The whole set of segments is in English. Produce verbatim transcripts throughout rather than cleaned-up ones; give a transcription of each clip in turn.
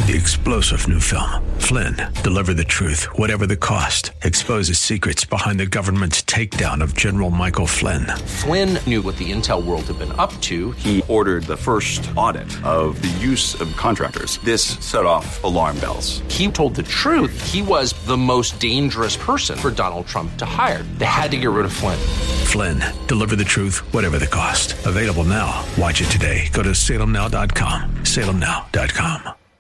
the explosive new film, Flynn, deliver the truth, whatever the cost, exposes secrets behind the government's takedown of General Michael Flynn. Flynn knew what the intel world had been up to. He ordered the first audit of the use of contractors. This set off alarm bells. He told the truth. He was the most dangerous person for Donald Trump to hire. They had to get rid of Flynn. Flynn, deliver the truth, whatever the cost. Available now. Watch it today. Go to salem now dot com. salem now dot com.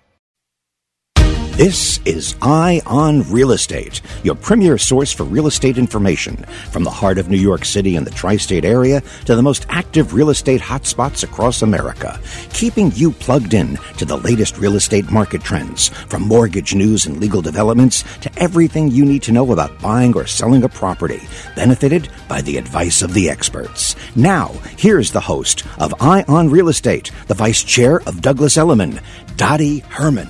This is Eye on Real Estate, your premier source for real estate information. From the heart of New York City and the tri-state area to the most active real estate hotspots across America, keeping you plugged in to the latest real estate market trends, from mortgage news and legal developments to everything you need to know about buying or selling a property, benefited by the advice of the experts. Now, here's the host of Eye on Real Estate, the vice chair of Douglas Elliman, Dottie Herman.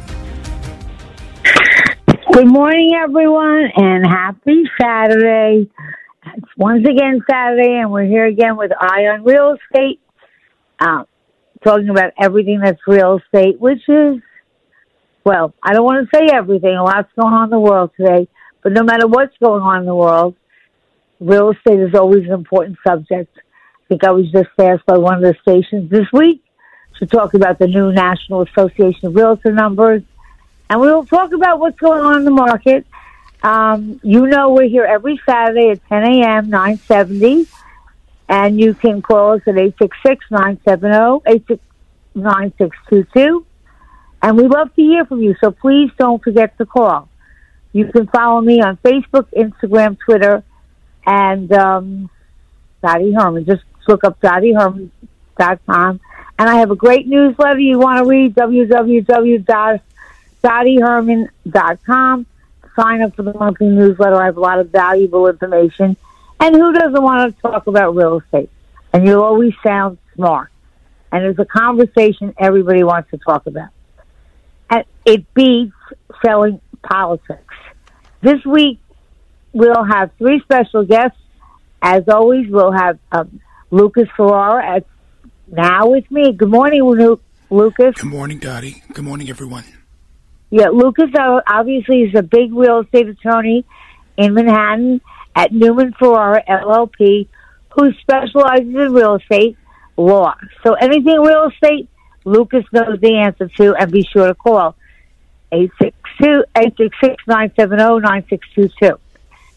Good morning, everyone, and happy Saturday. It's once again Saturday, and we're here again with Eye on Real Estate, uh, talking about everything that's real estate, which is, well, I don't want to say everything. A lot's going on in the world today, but no matter what's going on in the world, real estate is always an important subject. I think I was just asked by one of the stations this week to talk about the new National Association of Realtor numbers. And we'll talk about what's going on in the market. Um, you know we're here every Saturday at ten a.m., nine seventy. And you can call us at eight six six, nine seven zero, eight six nine six two two. And we love to hear from you, so please don't forget to call. You can follow me on Facebook, Instagram, Twitter, and um, Dottie Herman. Just look up dottie herman dot com. And I have a great newsletter you want to read, w w w dot dottie herman dot com. Sign up for the monthly newsletter. I have a lot of valuable information. And who doesn't want to talk about real estate? And you always sound smart. And it's a conversation everybody wants to talk about. And it beats selling politics. This week, we'll have three special guests. As always, we'll have um, Lucas Ferrara at now with me. Good morning, Lucas. Good morning, Dottie. Good morning, everyone. Yeah, Lucas obviously is a big real estate attorney in Manhattan at Newman Ferrara, L L P, who specializes in real estate law. So anything real estate, Lucas knows the answer to, and be sure to call eight six six, nine seven zero, nine six two two. Uh,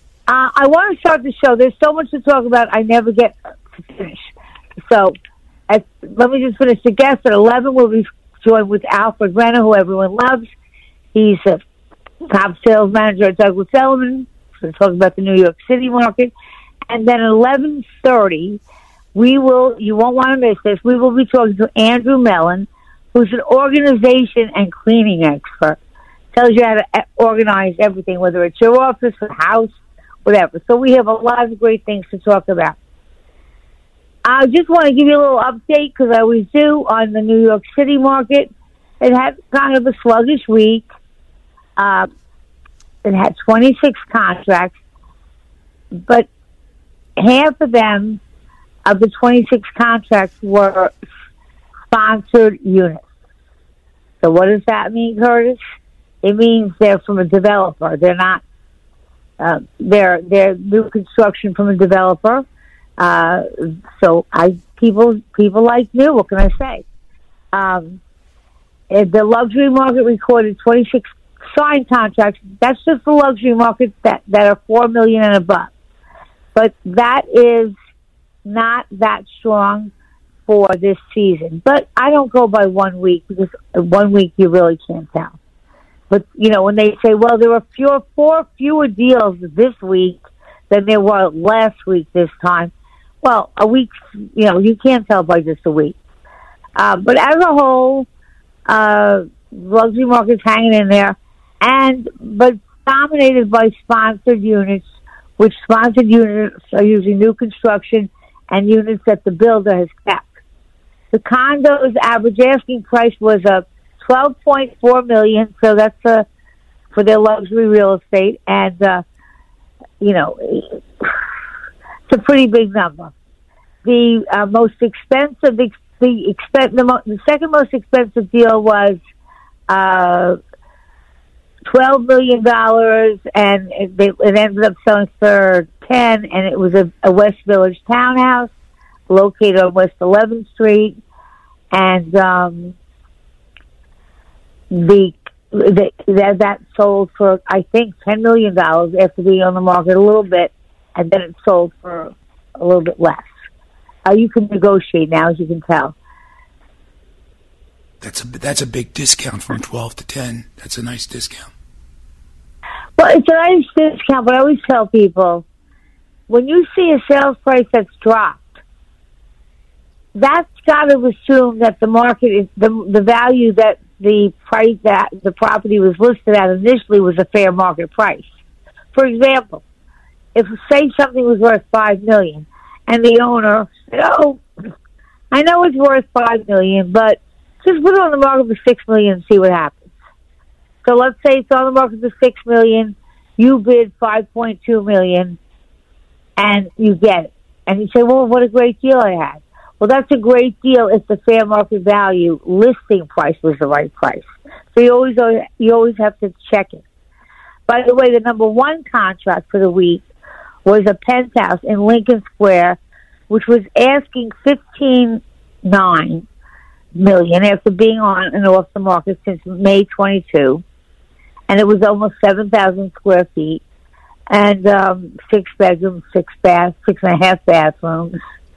I want to start the show. There's so much to talk about, I never get to finish. So at, let me just finish. The guest at eleven will be joined with Alfred Renner, who everyone loves. He's a top sales manager at Douglas Elliman. We're talking about the New York City market. And then at eleven thirty, we will, you won't want to miss this, we will be talking to Andrew Mellon, who's an organization and cleaning expert. Tells you how to organize everything, whether it's your office, or house, whatever. So we have a lot of great things to talk about. I just want to give you a little update, because I always do, on the New York City market. It had kind of a sluggish week. Uh, it had twenty-six contracts, but half of them, of the twenty-six contracts, were sponsored units. So what does that mean, Curtis? It means they're from a developer. They're not, uh, they're, they're new construction from a developer. Uh, so I, people, people like new, what can I say? Um, the luxury market recorded twenty-six signed contracts. That's just the luxury market that, that are four million dollars and above. But that is not that strong for this season. But I don't go by one week, because one week you really can't tell. But, you know, when they say, well, there were fewer, four fewer deals this week than there were last week this time, well, a week, you know, you can't tell by just a week. Uh, but as a whole, uh, luxury market's hanging in there, and but dominated by sponsored units, which sponsored units are usually new construction and units that the builder has kept. The condo's average asking price was a twelve point four million dollars, so that's a, for their luxury real estate, and uh, you know, it's a pretty big number. The uh, most expensive, the the, expen- the, mo- the second most expensive deal was uh, twelve million dollars, and it, they, it ended up selling for ten, and it was a, a West Village townhouse located on West eleventh Street, and um, the, the that, that sold for, I think, ten million dollars after being on the market a little bit, and then it sold for a little bit less. Uh, you can negotiate now, as you can tell. That's a that's a big discount from twelve to ten. That's a nice discount. Well, it's a nice discount, but I always tell people, when you see a sales price that's dropped, that's got to assume that the market is the the value that the price that the property was listed at initially was a fair market price. For example, if say something was worth five million, and the owner said, "Oh, I know it's worth five million, but just put it on the market for six million and see what happens." So let's say it's on the market for six million, you bid five point two million, and you get it. And you say, "Well, what a great deal I had." Well, that's a great deal if the fair market value listing price was the right price. So you always you always have to check it. By the way, the number one contract for the week was a penthouse in Lincoln Square, which was asking fifteen nine million after being on and off the market since May twenty-two, and it was almost seven thousand square feet, and um, six bedrooms, six baths, six and a half bathrooms,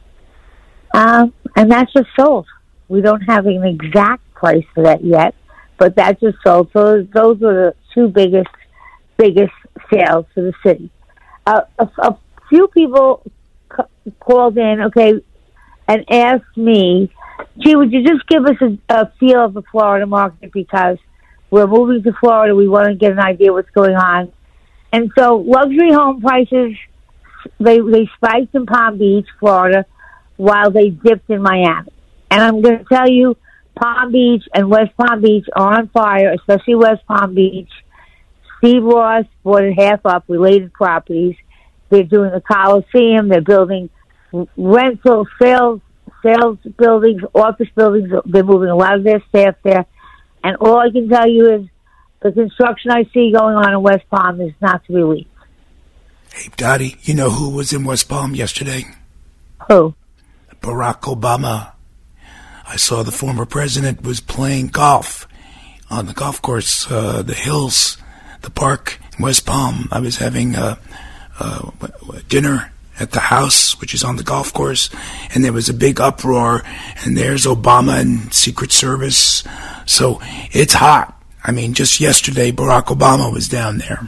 um, and that just sold. We don't have an exact price for that yet, but that just sold. So those were the two biggest, biggest sales for the city. Uh, a, a few people c- called in, okay, and asked me, "Gee, would you just give us a, a feel of the Florida market, because we're moving to Florida. We want to get an idea what's going on." And so luxury home prices, they they spiked in Palm Beach, Florida, while they dipped in Miami. And I'm going to tell you, Palm Beach and West Palm Beach are on fire, especially West Palm Beach. Steve Ross bought it half up, related properties. They're doing the Coliseum. They're building rental, sales, sales buildings, office buildings. They're moving a lot of their staff there. And all I can tell you is the construction I see going on in West Palm is not to believe. Hey, Dottie, you know who was in West Palm yesterday? Who? Barack Obama. I saw the former president was playing golf on the golf course, uh, the Hills, the park in West Palm. I was having a, a, a dinner at the house, which is on the golf course, and there was a big uproar, and there's Obama and Secret Service. So it's hot. I mean, just yesterday, Barack Obama was down there.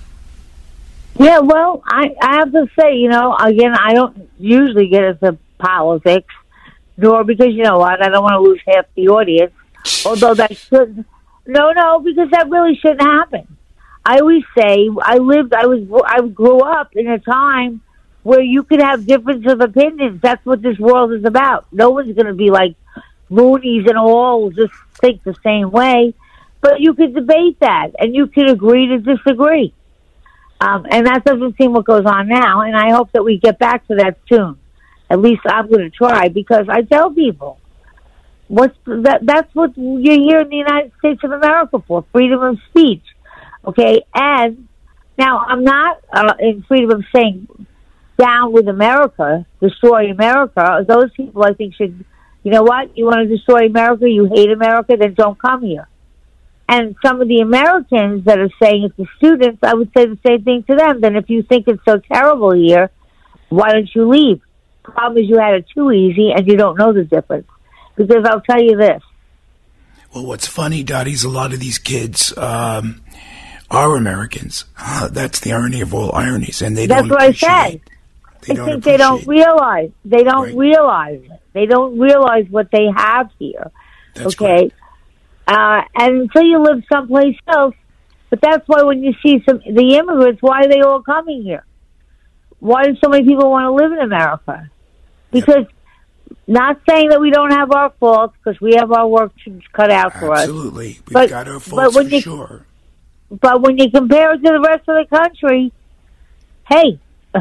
Yeah, well, I, I have to say, you know, again, I don't usually get into politics, nor because, you know what, I don't want to lose half the audience, although that shouldn't. No, no, because that really shouldn't happen. I always say, I lived, I was, I grew up in a time where you could have difference of opinions. That's what this world is about. No one's going to be like Moonies and all just think the same way, but you could debate that, and you could agree to disagree. Um, and that doesn't seem what goes on now, and I hope that we get back to that soon. At least I'm going to try, because I tell people, what's that? That's what you're here in the United States of America for, freedom of speech. Okay, and now I'm not uh, in freedom of saying down with America, destroy America. Those people, I think, should, you know what, you want to destroy America, you hate America, then don't come here. And some of the Americans that are saying it to students, I would say the same thing to them. Then if you think it's so terrible here, why don't you leave? Problem is you had it too easy and you don't know the difference. Because I'll tell you this. Well, what's funny, Dottie, is a lot of these kids um, are Americans. Uh, that's the irony of all ironies. And they That's don't what I said. They I don't think they don't realize. They don't right. realize it. They don't realize what they have here. That's okay? Uh, and until you live someplace else, but that's why when you see some the immigrants, why are they all coming here? Why do so many people want to live in America? Because, yep. Not saying that we don't have our faults, because we have our work cut out for us. Absolutely. We've but, got our faults for you, sure. But when you compare it to the rest of the country, hey,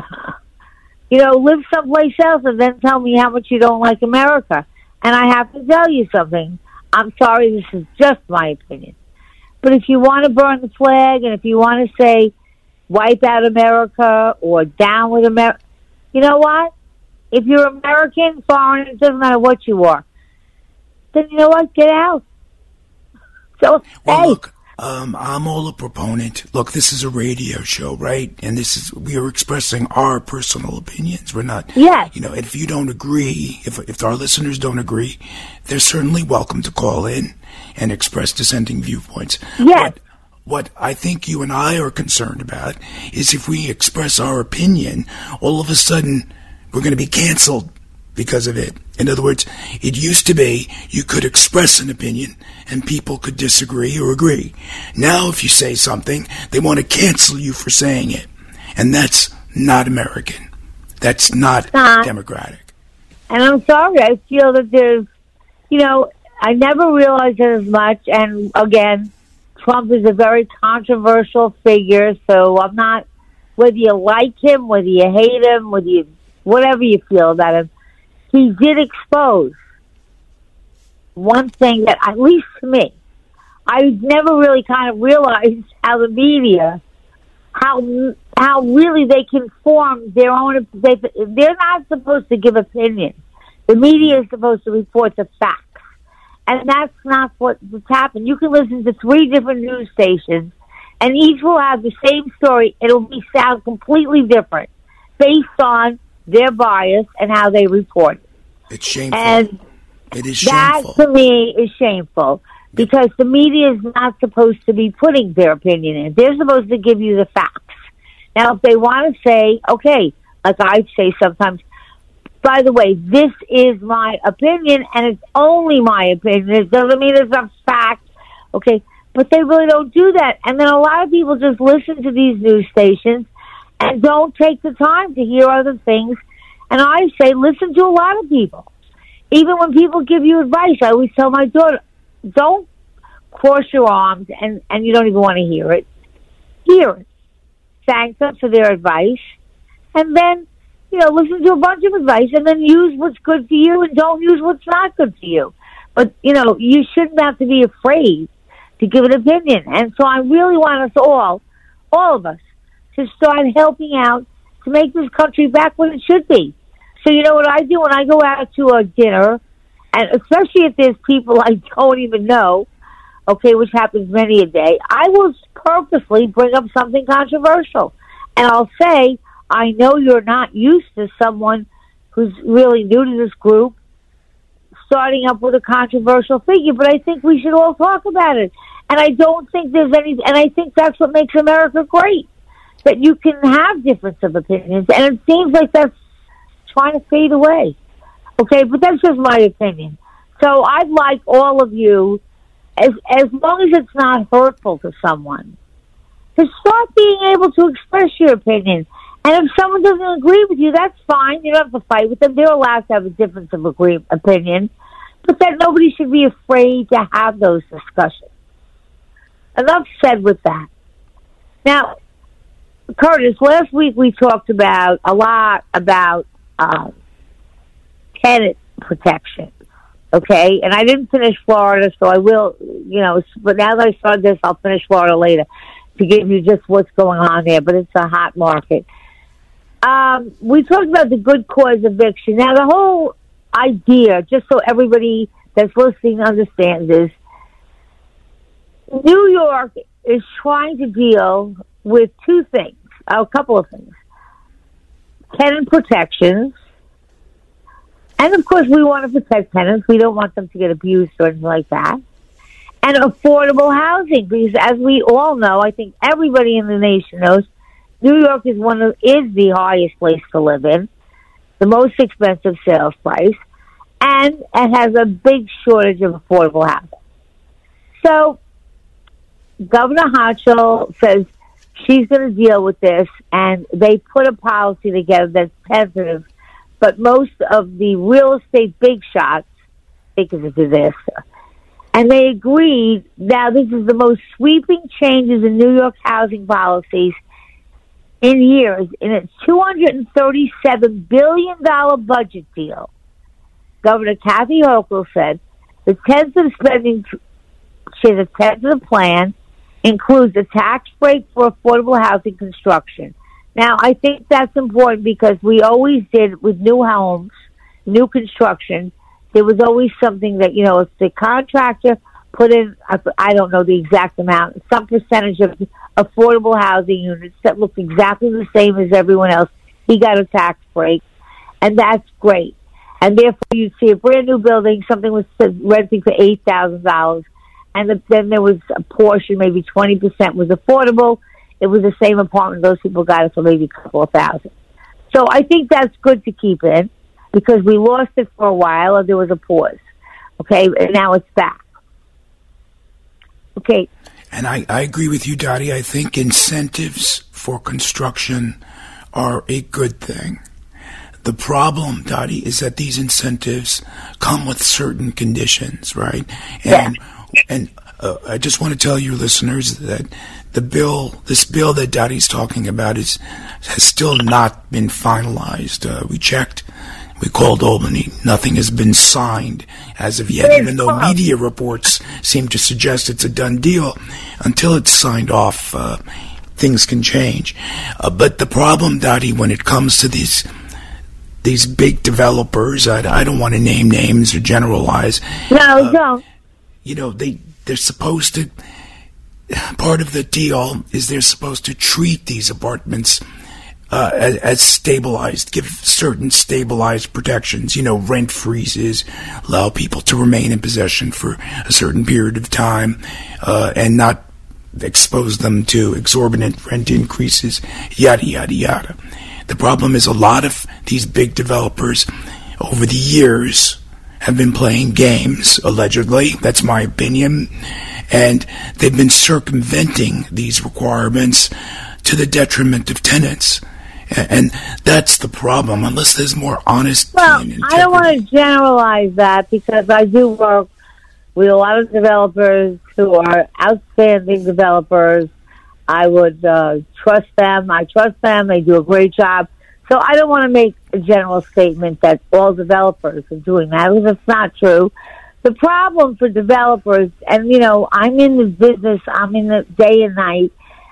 you know, live someplace else and then tell me how much you don't like America. And I have to tell you something. I'm sorry, this is just my opinion. But if you want to burn the flag and if you want to say wipe out America or down with America, you know what? If you're American, foreign, it doesn't matter what you are, then you know what? Get out. So, well, hey. Look, um, I'm all a proponent. Look, this is a radio show, right? And this is, we are expressing our personal opinions. We're not, yes. you know, if you don't agree, if if our listeners don't agree, they're certainly welcome to call in and express dissenting viewpoints. Yes. But what I think you and I are concerned about is if we express our opinion, all of a sudden we're going to be canceled because of it. In other words, it used to be you could express an opinion and people could disagree or agree. Now if you say something, they want to cancel you for saying it. And that's not American. That's not, not democratic. And I'm sorry, I feel that there's, you know, I never realized it as much. And again, Trump is a very controversial figure, so I'm not, whether you like him, whether you hate him, whether you, whatever you feel about him, he did expose one thing that, at least to me, I never really kind of realized how the media, how how really they can form their own, they, they're not supposed to give opinions. The media is supposed to report the facts. And that's not what's happened. You can listen to three different news stations, and each will have the same story. It'll be sound completely different based on their bias and how they report it. It's shameful. And it is that, shameful. to me, is shameful because the media is not supposed to be putting their opinion in. They're supposed to give you the facts. Now, if they want to say, okay, like I say sometimes, by the way, this is my opinion, and it's only my opinion. It doesn't mean it's a fact, okay? But they really don't do that. And then a lot of people just listen to these news stations and don't take the time to hear other things. And I say, listen to a lot of people. Even when people give you advice, I always tell my daughter, don't cross your arms and, and you don't even want to hear it. Hear it. Thank them for their advice. And then, you know, listen to a bunch of advice and then use what's good for you and don't use what's not good for you. But, you know, you shouldn't have to be afraid to give an opinion. And so I really want us all, all of us, to start helping out to make this country back what it should be. So you know what I do when I go out to a dinner, and especially if there's people I don't even know, okay, which happens many a day, I will purposely bring up something controversial. And I'll say, I know you're not used to someone who's really new to this group starting up with a controversial figure, but I think we should all talk about it. And I don't think there's any, and I think that's what makes America great, that you can have difference of opinions, and it seems like that's trying to fade away. Okay, but that's just my opinion. So I'd like all of you, as as long as it's not hurtful to someone, to start being able to express your opinion. And if someone doesn't agree with you, that's fine. You don't have to fight with them. They're allowed to have a difference of agree- opinion. But that nobody should be afraid to have those discussions. Enough said with that. Now, Curtis, last week we talked about a lot about um, tenant protection, okay? And I didn't finish Florida, so I will, you know, but now that I started this, I'll finish Florida later to give you just what's going on there, but it's a hot market. Um, we talked about the good cause eviction. Now, the whole idea, just so everybody that's listening understands, is New York is trying to deal with two things, a couple of things. Tenant protections. And, of course, we want to protect tenants. We don't want them to get abused or anything like that. And affordable housing, because as we all know, I think everybody in the nation knows, New York is one of is the highest place to live in, the most expensive sales price, and it has a big shortage of affordable housing. So Governor Hochul says she's going to deal with this, and they put a policy together that's tentative, but most of the real estate big shots think it's a disaster. And they agreed, now this is the most sweeping changes in New York's housing policies in years, in its two hundred thirty-seven billion dollars budget deal. Governor Kathy Hochul said the tentative spending, she has a tentative plan, includes a tax break for affordable housing construction. Now, I think that's important because we always did with new homes, new construction, there was always something that, you know, if the contractor put in, I don't know the exact amount, some percentage of affordable housing units that looked exactly the same as everyone else, he got a tax break, and that's great. And therefore, you'd see a brand new building, something was renting for eight thousand dollars, and the, then there was a portion, maybe twenty percent was affordable. It was the same apartment. Those people got it for maybe a couple of thousand. So I think that's good to keep in because we lost it for a while and there was a pause. Okay, and now it's back. Okay. And I, I agree with you, Dottie. I think incentives for construction are a good thing. The problem, Dottie, is that these incentives come with certain conditions, right? And yeah. and uh, I just want to tell your listeners that the bill, this bill that Dottie's talking about, is has still not been finalized. Uh, we checked. We called Albany. Nothing has been signed as of yet, even though media reports seem to suggest it's a done deal. Until it's signed off, uh, things can change. Uh, but the problem, Dottie, when it comes to these these big developers, I, I don't want to name names or generalize. No, uh, don't. You know, they, they're supposed to, part of the deal is they're supposed to treat these apartments Uh, as, as stabilized, give certain stabilized protections, you know, rent freezes, allow people to remain in possession for a certain period of time, uh, and not expose them to exorbitant rent increases, yada, yada, yada. The problem is a lot of these big developers over the years have been playing games, allegedly, that's my opinion, and they've been circumventing these requirements to the detriment of tenants. And that's the problem, unless there's more honesty. Well, and I don't want to generalize that because I do work with a lot of developers who are outstanding developers. I would uh, trust them. I trust them. They do a great job. So I don't want to make a general statement that all developers are doing that because it's not true. The problem for developers, and, you know, I'm in the business, I'm in the day and night,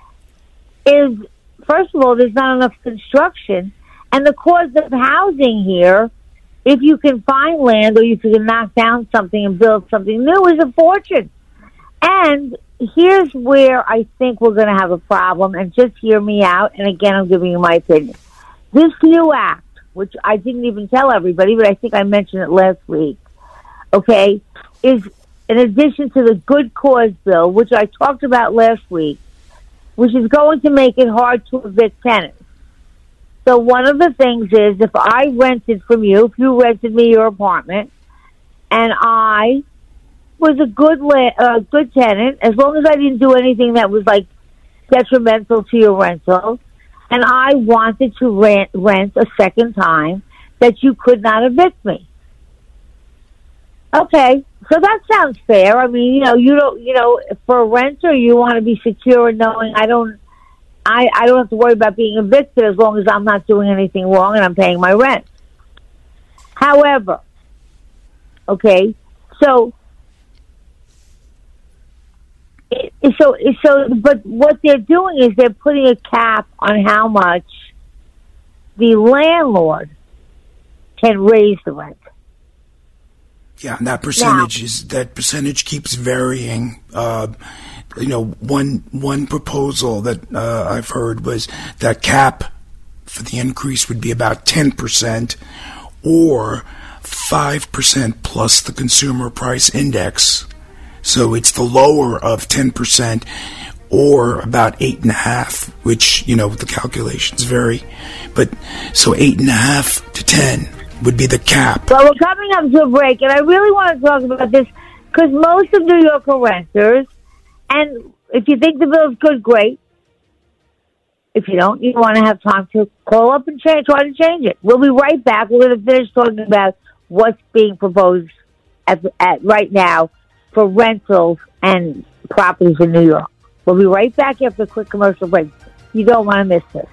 is first of all, there's not enough construction, and the cost of housing here, if you can find land or if you can knock down something and build something new, is a fortune. And here's where I think we're going to have a problem, and just hear me out, and again, I'm giving you my opinion. This new act, which I didn't even tell everybody, but I think I mentioned it last week, okay, is in addition to the Good Cause Bill, which I talked about last week, which is going to make it hard to evict tenants. So one of the things is if I rented from you, if you rented me your apartment, and I was a good la- uh, good tenant, as long as I didn't do anything that was like detrimental to your rental, and I wanted to rent, rent a second time, that you could not evict me. Okay, so that sounds fair. I mean, you know, you don't, you know, for a renter, you want to be secure in knowing I don't, I, I don't have to worry about being evicted as long as I'm not doing anything wrong and I'm paying my rent. However, okay, so, it, so, so, but what they're doing is they're putting a cap on how much the landlord can raise the rent. Yeah, and that percentage yeah. is that percentage keeps varying. Uh, you know, one one proposal that uh, I've heard was that cap for the increase would be about ten percent, or five percent plus the consumer price index. So it's the lower of ten percent, or about eight and a half, which, you know, the calculations vary. But so eight and a half to ten would be the cap. Well, we're coming up to a break, and I really want to talk about this because most of New York are renters, and if you think the bill's good, great. If you don't, you want to have time to call up and change, try to change it. We'll be right back. We're going to finish talking about what's being proposed at, at right now for rentals and properties in New York. We'll be right back after a quick commercial break. You don't want to miss this.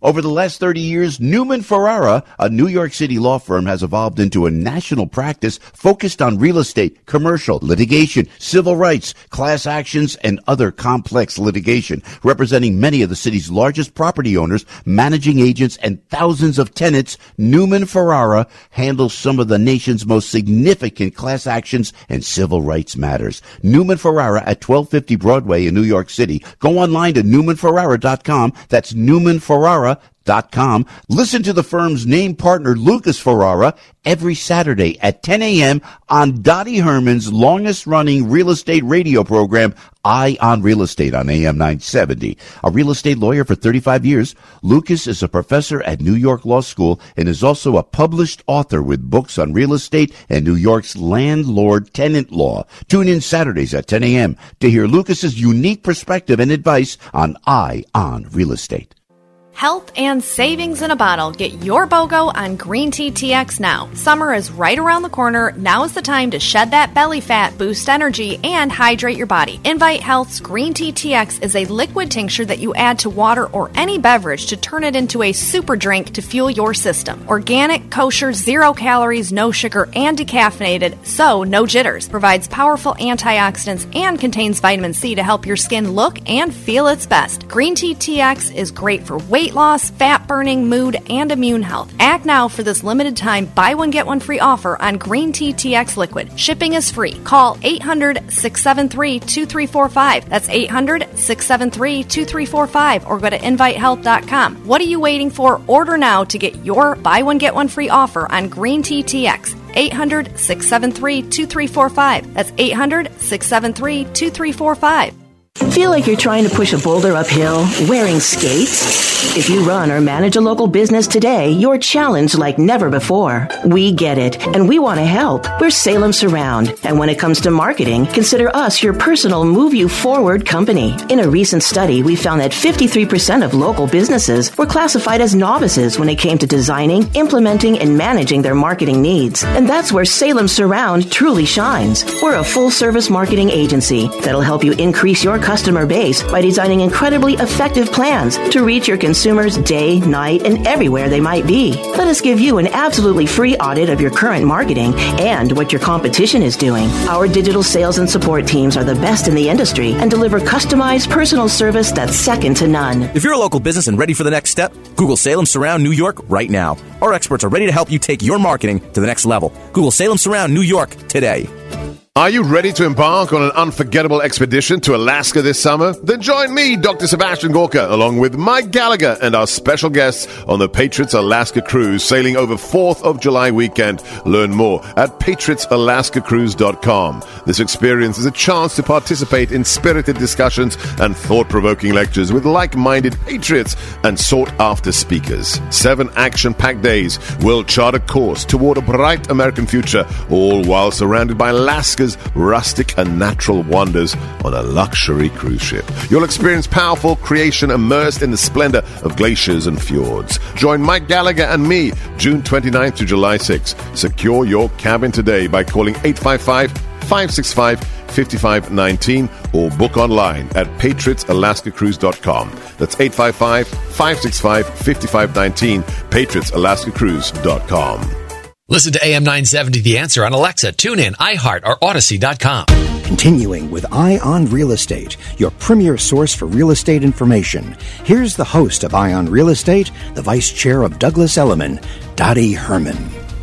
Over the last thirty years, Newman Ferrara, a New York City law firm, has evolved into a national practice focused on real estate, commercial, litigation, civil rights, class actions, and other complex litigation, representing many of the city's largest property owners, managing agents, and thousands of tenants. Newman Ferrara handles some of the nation's most significant class actions and civil rights matters. Newman Ferrara at twelve fifty Broadway in New York City. Go online to newman ferrara dot com. That's Newman Ferrara dot com. Listen to the firm's name partner, Lucas Ferrara, every Saturday at ten a.m. on Dottie Herman's longest-running real estate radio program, Eye on Real Estate, on A M nine seventy. A real estate lawyer for thirty-five years, Lucas is a professor at New York Law School and is also a published author with books on real estate and New York's landlord-tenant law. Tune in Saturdays at ten a.m. to hear Lucas's unique perspective and advice on Eye on Real Estate. Health and savings in a bottle. Get your BOGO on Green Tea T X now. Summer is right around the corner. Now is the time to shed that belly fat, boost energy, and hydrate your body. Invite Health's Green Tea T X is a liquid tincture that you add to water or any beverage to turn it into a super drink to fuel your system. Organic, kosher, zero calories, no sugar, and decaffeinated, so no jitters. Provides powerful antioxidants and contains vitamin C to help your skin look and feel its best. Green Tea T X is great for weight loss, fat burning, mood, and immune health. Act now for this limited time buy one get one free offer on Green Tea T X liquid. Shipping is free. Call eight hundred, six seven three, two three four five. That's eight hundred, six seven three, two three four five or go to invite health dot com. What are you waiting for? Order now to get your buy one get one free offer on Green Tea T X. eight hundred, six seven three, two three four five. That's eight hundred, six seven three, two three four five. Feel like you're trying to push a boulder uphill wearing skates? If you run or manage a local business today, you're challenged like never before. We get it, and we want to help. We're Salem Surround, and when it comes to marketing, consider us your personal move you forward company. In a recent study, we found that fifty-three percent of local businesses were classified as novices when it came to designing, implementing, and managing their marketing needs. And that's where Salem Surround truly shines. We're a full-service marketing agency that'll help you increase your customer base by designing incredibly effective plans to reach your consumers day, night, and everywhere they might be. Let us give you an absolutely free audit of your current marketing and what your competition is doing. Our digital sales and support teams are the best in the industry and deliver customized personal service that's second to none. If you're a local business and ready for the next step, Google Salem Surround New York right now. Our experts are ready to help you take your marketing to the next level. Google Salem Surround New York today. Are you ready to embark on an unforgettable expedition to Alaska this summer? Then join me, Doctor Sebastian Gorka, along with Mike Gallagher and our special guests on the Patriots Alaska Cruise, sailing over fourth of July weekend. Learn more at patriots alaska cruise dot com. This experience is a chance to participate in spirited discussions and thought-provoking lectures with like-minded patriots and sought-after speakers. Seven action-packed days will chart a course toward a bright American future, all while surrounded by Alaska's rustic and natural wonders on a luxury cruise ship. You'll experience powerful creation immersed in the splendor of glaciers and fjords. Join Mike Gallagher and me June twenty-ninth to July sixth. Secure your cabin today by calling eight five five, five six five, five five one nine or book online at patriots alaska cruise dot com. That's eight five five, five six five, five five one nine, patriots alaska cruise dot com. Listen to A M nine seventy The Answer on Alexa, TuneIn, iHeart, or Odyssey dot com. Continuing with Eye on Real Estate, your premier source for real estate information. Here's the host of Eye on Real Estate, the vice chair of Douglas Elliman, Dottie Herman.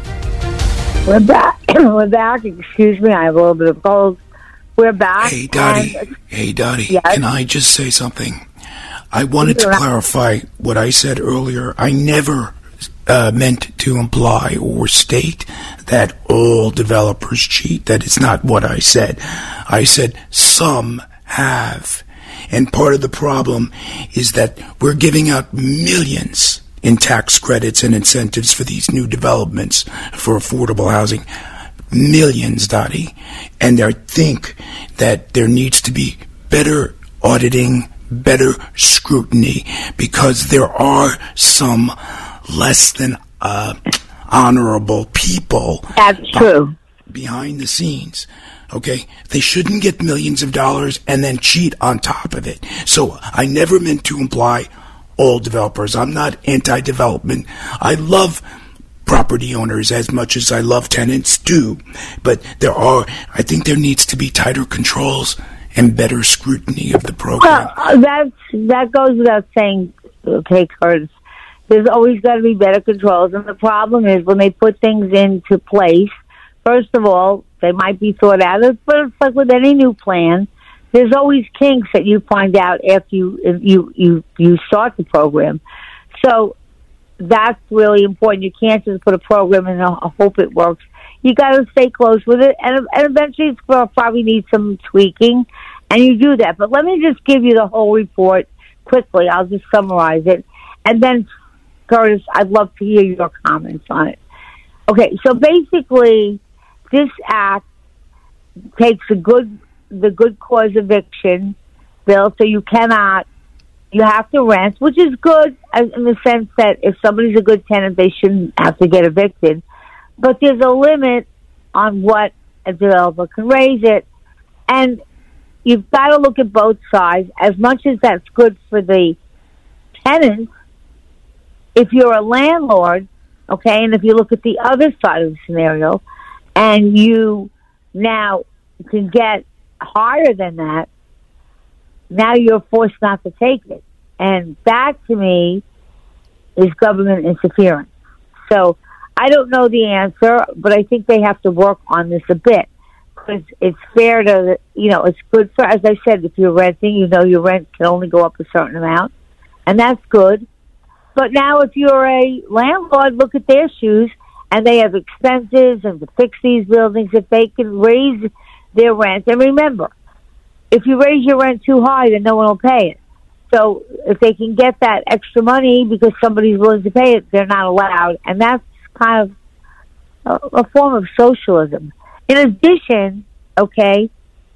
We're back. We're back. Excuse me, I have a little bit of cold. We're back. Hey, Dottie. And, hey, Dottie. yes? Can I just say something? I wanted to clarify what I said earlier. I never Uh, meant to imply or state that all developers cheat. That is not what I said. I said some have. And part of the problem is that we're giving out millions in tax credits and incentives for these new developments for affordable housing. Millions, Dottie. And I think that there needs to be better auditing, better scrutiny, because there are some less than uh, honorable people. That's true. Behind the scenes. Okay? They shouldn't get millions of dollars and then cheat on top of it. So I never meant to imply all developers. I'm not anti-development. I love property owners as much as I love tenants too. But there are, I think there needs to be tighter controls and better scrutiny of the program. Well, uh, that's, that goes without saying, okay, Curtis. There's always got to be better controls. And the problem is when they put things into place, first of all, they might be thought out, but it's like with any new plan, there's always kinks that you find out after you you you, you start the program. So that's really important. You can't just put a program in and hope it works. You got to stay close with it, and, and eventually it's going to probably need some tweaking, and you do that. But let me just give you the whole report quickly. I'll just summarize it. And then, Curtis, I'd love to hear your comments on it. Okay, so basically, this act takes a good, the good cause eviction bill, so you cannot, you have to rent, which is good as, in the sense that if somebody's a good tenant, they shouldn't have to get evicted. But there's a limit on what a developer can raise it, and you've got to look at both sides. As much as that's good for the tenants, if you're a landlord, okay, and if you look at the other side of the scenario, and you now can get higher than that, now you're forced not to take it. And that, to me, is government interference. So I don't know the answer, but I think they have to work on this a bit. Because it's fair to, you know, it's good for, as I said, if you're renting, you know your rent can only go up a certain amount. And that's good. But now if you're a landlord, look at their shoes, and they have expenses and to fix these buildings. If they can raise their rent, and remember, if you raise your rent too high, then no one will pay it. So if they can get that extra money because somebody's willing to pay it, they're not allowed. And that's kind of a, a form of socialism. In addition, okay,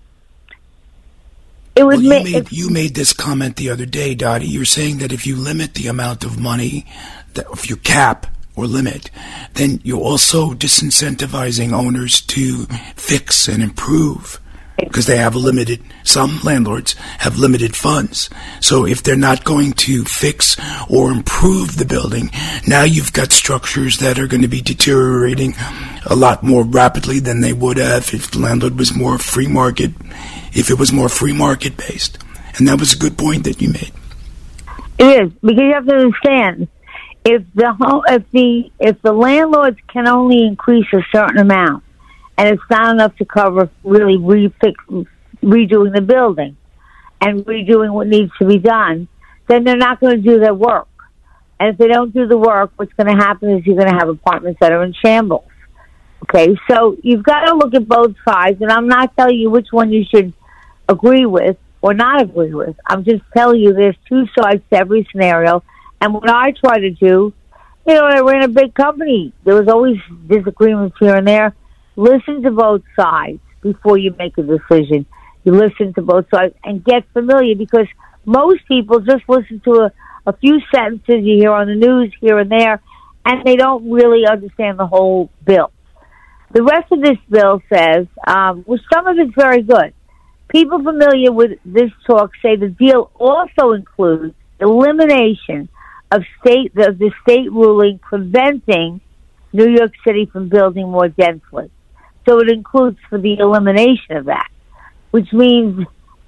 it was well, you, ma- made, you made this comment the other day, Dottie. You're saying that if you limit the amount of money, that if you cap or limit, then you're also disincentivizing owners to fix and improve because they have a limited, some landlords have limited funds. So if they're not going to fix or improve the building, now you've got structures that are going to be deteriorating a lot more rapidly than they would have if the landlord was more free market, if it was more free market based. And that was a good point that you made. It is, because you have to understand, if the home, if the if the landlords can only increase a certain amount, and it's not enough to cover really refix, redoing the building and redoing what needs to be done, then they're not going to do their work. And if they don't do the work, what's going to happen is you're going to have apartments that are in shambles. Okay, so you've got to look at both sides, and I'm not telling you which one you should agree with or not agree with. I'm just telling you there's two sides to every scenario. And what I try to do, you know, I ran a big company. There was always disagreements here and there. Listen to both sides before you make a decision. You listen to both sides and get familiar, because most people just listen to a, a few sentences you hear on the news here and there, and they don't really understand the whole bill. The rest of this bill says, um, well, some of it's very good. People familiar with this talk say the deal also includes elimination of state of the state ruling preventing New York City from building more densely. So it includes for the elimination of that, which means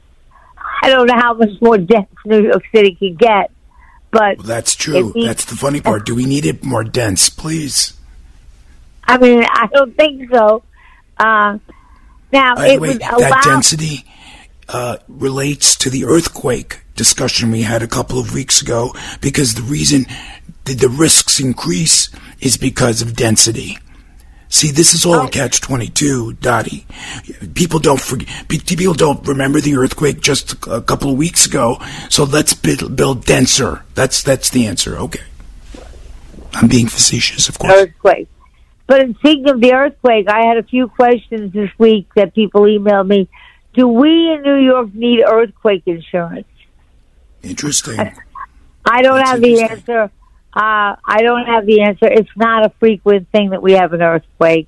I don't know how much more dense New York City can get, but well, that's true. Needs, that's the funny part. Do we need it more dense, please? I mean, I don't think so. Uh, now, By it the way, would allow that density uh, relates to the earthquake discussion we had a couple of weeks ago, because the reason the, the risks increase is because of density. See, this is all oh. catch twenty-two, Dottie. People don't forget, people don't remember the earthquake just a couple of weeks ago, so let's build, build denser. That's that's the answer. Okay. I'm being facetious, of course. Earthquake. But speaking of the earthquake, I had a few questions this week that people emailed me. Do we in New York need earthquake insurance? Interesting. I don't That's have the answer. Uh, I don't have the answer. It's not a frequent thing that we have an earthquake.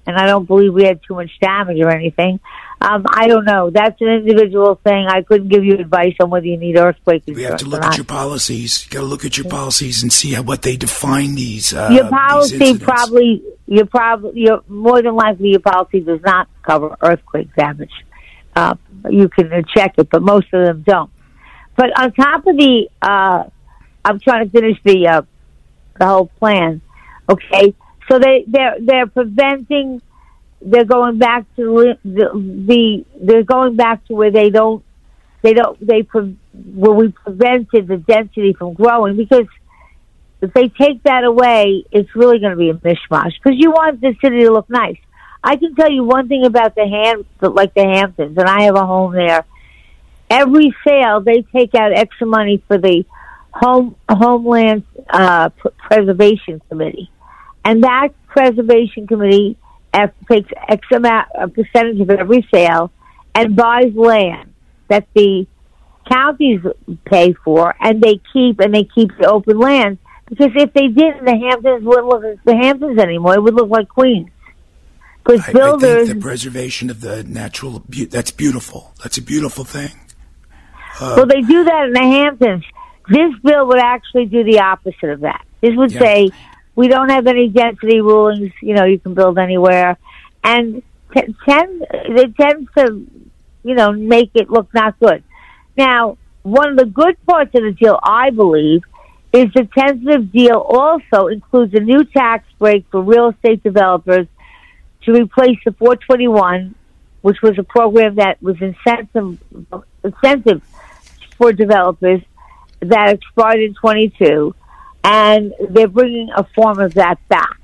and I don't believe we had too much damage or anything. Um, I don't know. That's an individual thing. I couldn't give you advice on whether you need earthquake insurance. We have to look at your policies. You got to look at your policies and see how, what they define these. Uh, your policy probably, your probably, your more than likely, your policy does not cover earthquake damage. Uh, you can check it, but most of them don't. But on top of the, uh, I'm trying to finish the uh, the whole plan. Okay, so they they're they're preventing. They're going back to the, the they're going back to where they don't they don't they pre, where we prevented the density from growing, because if they take that away, it's really going to be a mishmash, because you want the city to look nice. I can tell you one thing about the Ham, like the Hamptons, and I have a home there. Every sale, they take out extra money for the home Homeland uh, Preservation Committee, and that Preservation Committee takes X amount, a percentage of every sale, and buys land that the counties pay for, and they keep and they keep the open land, because if they didn't, the Hamptons wouldn't look like the Hamptons anymore. It would look like Queens. Because builders, I think the preservation of the natural, that's beautiful. That's a beautiful thing. Uh, well, they do that in the Hamptons. This bill would actually do the opposite of that. This would yeah. say, we don't have any density rulings, you know, you can build anywhere. And t- tend, it tends to, you know, make it look not good. Now, one of the good parts of the deal, I believe, is the tentative deal also includes a new tax break for real estate developers to replace the four twenty-one, which was a program that was incentive, incentive for developers that expired in twenty-two, and they're bringing a form of that back.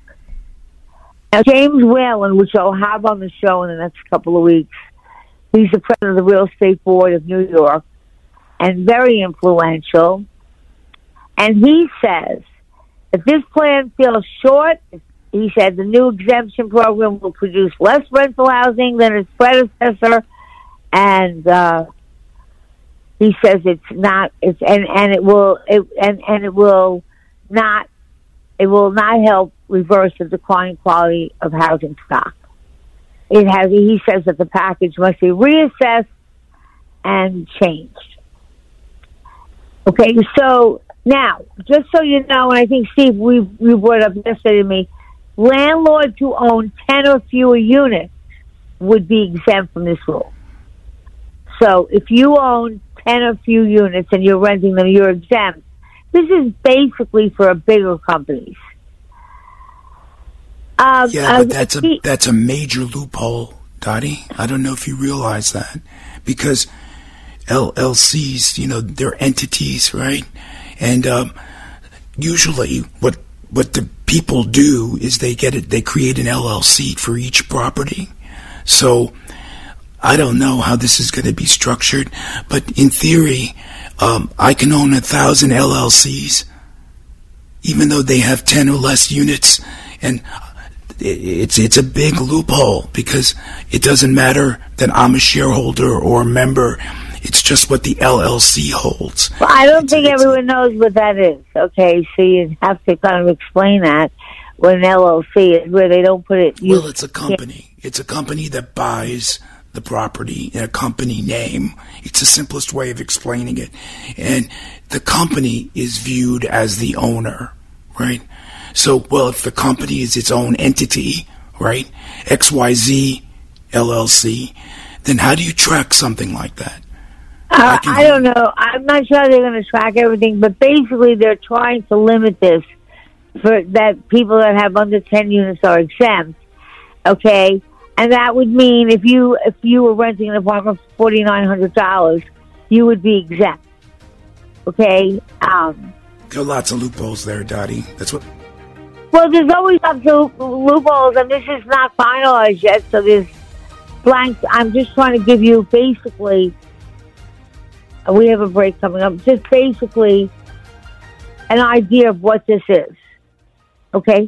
Now, James Whalen, which I'll have on the show in the next couple of weeks, he's the president of the Real Estate Board of New York, and very influential, and he says, if this plan feels short, he said the new exemption program will produce less rental housing than its predecessor, and uh, he says it's not. It's and, and it will it, and and it will not. It will not help reverse the declining quality of housing stock. It has. He says that the package must be reassessed and changed. Okay, so now, just so you know, and I think Steve, we we brought up yesterday to me, landlords who own ten or fewer units would be exempt from this rule. So if you own ten or few units and you're renting them, you're exempt. This is basically for bigger companies. Um, yeah, but that's a that's a major loophole, Dottie. I don't know if you realize that, because L L Cs, you know, they're entities, right? And um, usually, what what the people do is they get it. They create an L L C for each property. So I don't know how this is going to be structured, but in theory, um, I can own a thousand L L Cs, even though they have ten or less units, and it's it's a big loophole, because it doesn't matter that I'm a shareholder or a member. It's just what the L L C holds. Well, I don't it's, think it's, everyone knows what that is. Okay, so you have to kind of explain that. What an L L C is, where they don't put it. Well, it's a company. It's a company that buys the property in a company name. It's the simplest way of explaining it. And the company is viewed as the owner, right? So, well, if the company is its own entity, right, X Y Z L L C, then how do you track something like that? Uh, I don't know. I'm not sure they're going to track everything, but basically they're trying to limit this for that people that have under ten units are exempt. Okay, and that would mean if you if you were renting an apartment for forty nine hundred dollars, you would be exempt. Okay. Um, there are lots of loopholes there, Dottie. That's what. Well, there's always lots of loopholes, and this is not finalized yet, so there's blanks. I'm just trying to give you basically. We have a break coming up. Just basically an idea of what this is. Okay?